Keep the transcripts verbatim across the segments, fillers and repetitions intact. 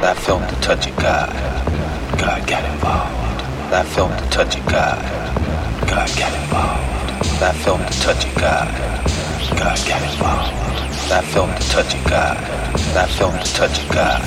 That film to touch a God. God got involved. That film to touch a God. God got involved. That film to touch a God. God got involved. That film to touch a God. That film to touch a God.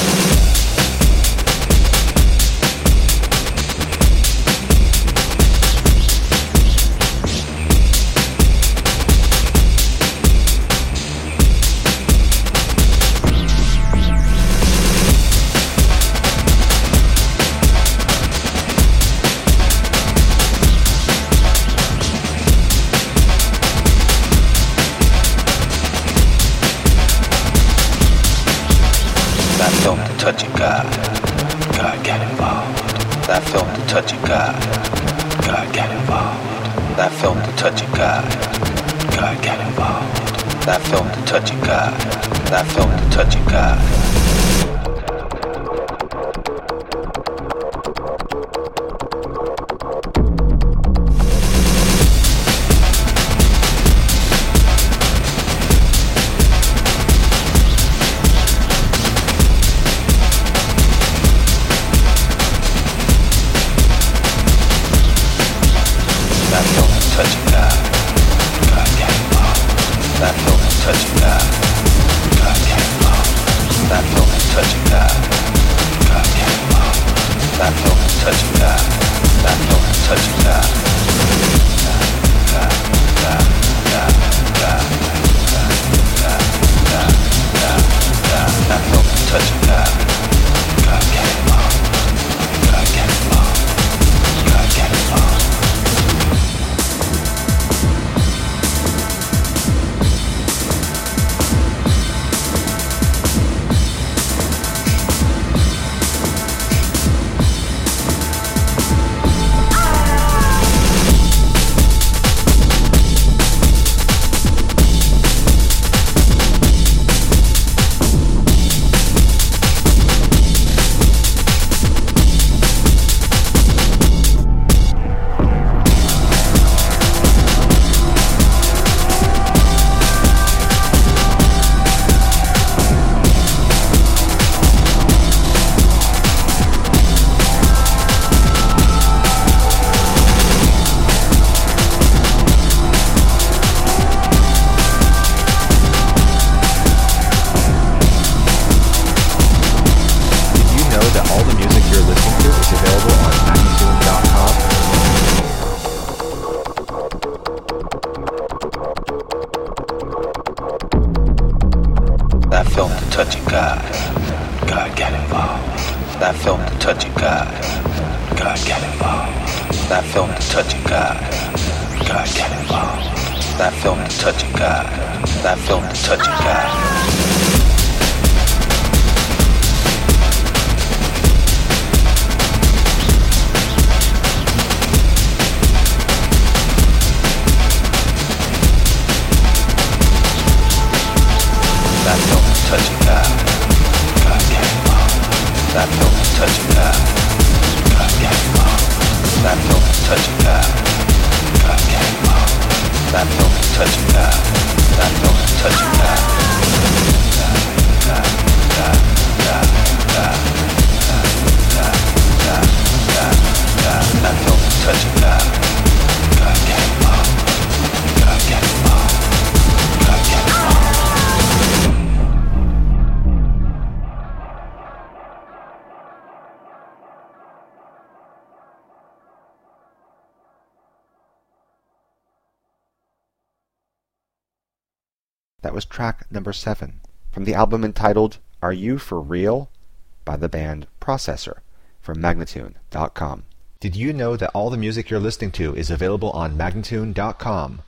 Touch a God, God got involved. That film to touch a God, God got involved. That film to touch a God, God got involved. That film to touch a God, that film to touch a God. That was track number seven from the album entitled Are You For Real? By the band Processor from Magnatune dot com. Did you know that all the music you're listening to is available on Magnatune dot com?